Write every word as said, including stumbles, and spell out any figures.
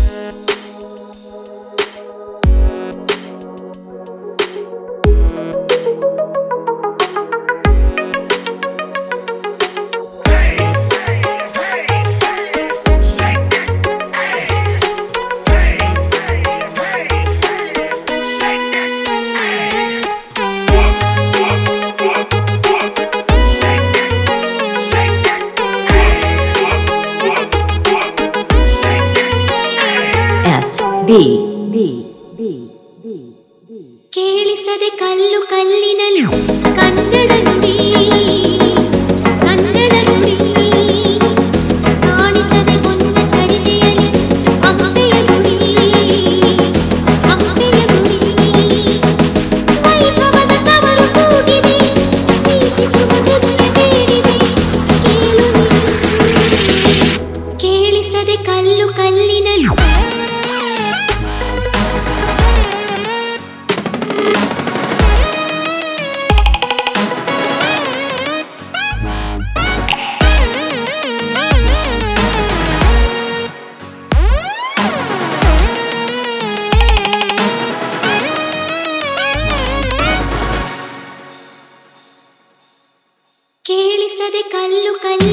B B B B ಕೇಳಿಸದೆ ಕಲ್ಲು ಕಲ್ಲಿನಲ್ಲೂ ಕನ್ನಡ ನುಡಿ ಕನ್ನಡ ನುಡಿ ಕಾಣಿಸದೆ ಹೊನ್ನ ಚಡಿತೆಯಲ್ಲಿ ಅಪ್ಪೆಯ ಗುಡಿ ಅಪ್ಪೆಯ ಗುಡಿ ವೈಭವದ ಚವರು ಕೂಗಿದೆ ಪ್ರೀತಿಸುವ ಜೊತೆಯ ಬೇಡಿದೆ ಕೇಳು ಕೇಳಿಸದೆ ಕಲ್ಲು ಕಲ್ಲಿನಲ್ಲೂ ಕೇಳಿಸದೆ ಕಲ್ಲು ಕಲ್ಲು